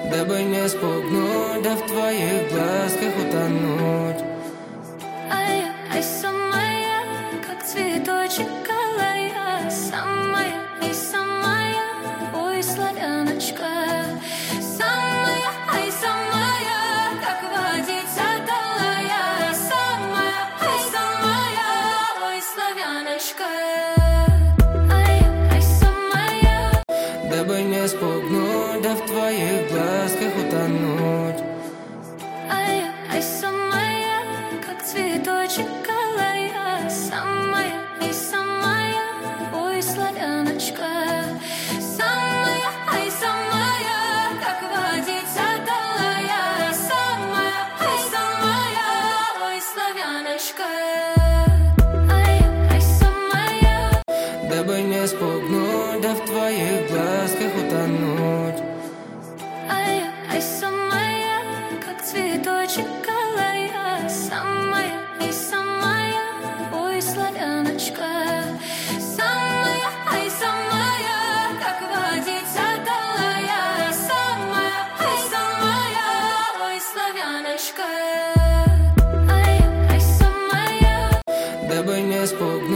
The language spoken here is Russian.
дабы не спугнуть, да в твоих глазках утонуть. Ай, самая, как цветочек алая, самая и самая, ой, славяночка. Самая, как водица талая, самая, ой, славяночка. Ай, самая, Дабы не спугнуть, да в твоих глазках утонуть. ай, самая, как цветочек алая, самая и самая, ой, славяночка. Самая, как водица талая, самая, ой, славяночка. Ай, самая, Дабы не спугнуть, да в твоих глазках утонуть. ай, самая, как цветочек алая, самая и самая, ой, славяночка. Самая, как водица талая, самая, ой, славяночка. Ай, самая, Дабы не спугнуть,